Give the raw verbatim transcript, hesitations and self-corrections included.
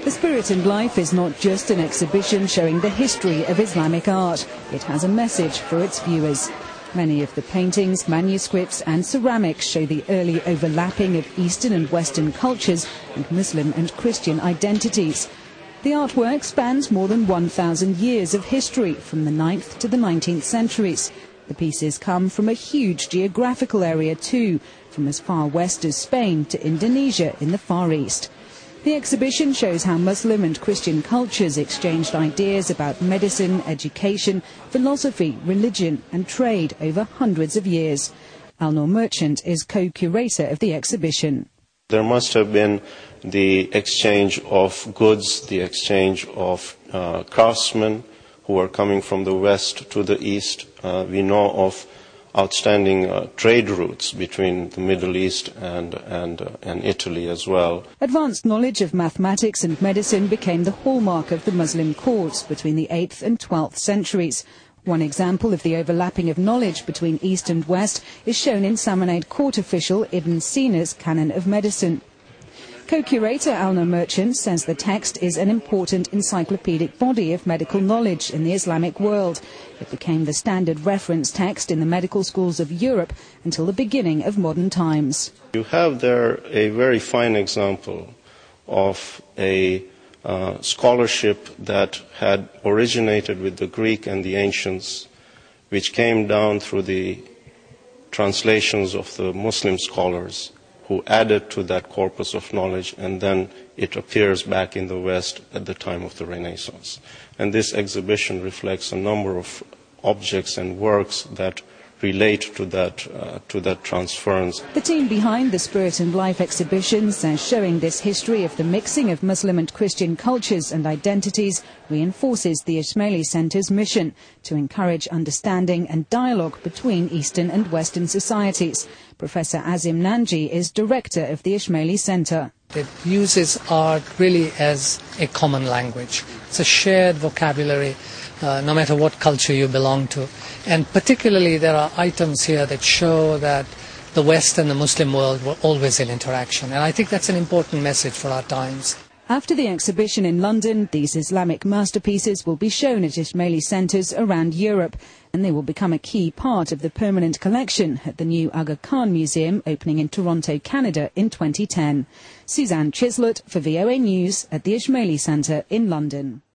The Spirit and Life is not just an exhibition showing the history of Islamic art. It has a message for its viewers. Many of the paintings, manuscripts and ceramics show the early overlapping of Eastern and Western cultures and Muslim and Christian identities. The artwork spans more than one thousand years of history, from the ninth to the nineteenth centuries. The pieces come from a huge geographical area too, from as far west as Spain to Indonesia in the Far East. The exhibition shows how Muslim and Christian cultures exchanged ideas about medicine, education, philosophy, religion and trade over hundreds of years. Alnor Merchant is co-curator of the exhibition. There must have been the exchange of goods, the exchange of uh, craftsmen who were coming from the west to the east. Uh, we know of outstanding uh, trade routes between the Middle East and, and, uh, and Italy as well. Advanced knowledge of mathematics and medicine became the hallmark of the Muslim courts between the eighth and twelfth centuries. One example of the overlapping of knowledge between East and West is shown in Samanid court official Ibn Sina's Canon of Medicine. Co-curator Alnor Merchant says the text is an important encyclopedic body of medical knowledge in the Islamic world. It became the standard reference text in the medical schools of Europe until the beginning of modern times. You have there a very fine example of a uh, scholarship that had originated with the Greek and the ancients, which came down through the translations of the Muslim scholars, who added to that corpus of knowledge, and then it appears back in the West at the time of the Renaissance. And this exhibition reflects a number of objects and works that relate to that, uh, to that transference. The team behind the Spirit and Life exhibition says showing this history of the mixing of Muslim and Christian cultures and identities reinforces the Ismaili Centre's mission to encourage understanding and dialogue between Eastern and Western societies. Professor Azim Nanji is director of the Ismaili Centre. It uses art really as a common language. It's a shared vocabulary, uh, no matter what culture you belong to. And particularly there are items here that show that the West and the Muslim world were always in interaction. And I think that's an important message for our times. After the exhibition in London, these Islamic masterpieces will be shown at Ismaili centres around Europe, and they will become a key part of the permanent collection at the new Aga Khan Museum opening in Toronto, Canada in twenty ten. Suzanne Chislett for V O A News at the Ismaili Centre in London.